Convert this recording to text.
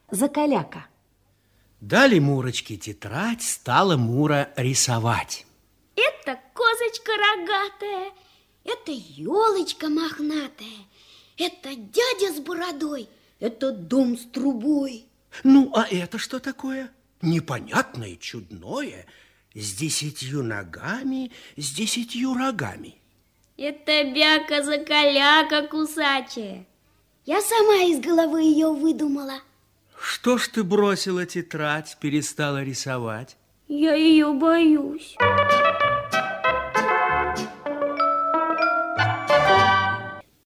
Закаляка. Дали Мурочке тетрадь, стала Мура рисовать. Это козочка рогатая, это елочка мохнатая, это дядя с бородой, это дом с трубой. Ну, а это что такое? Непонятное, чудное, с 10 ногами, с 10 рогами. Это бяка-закаляка кусачая. Я сама из головы ее выдумала. Что ж ты бросила тетрадь, перестала рисовать? Я ее боюсь.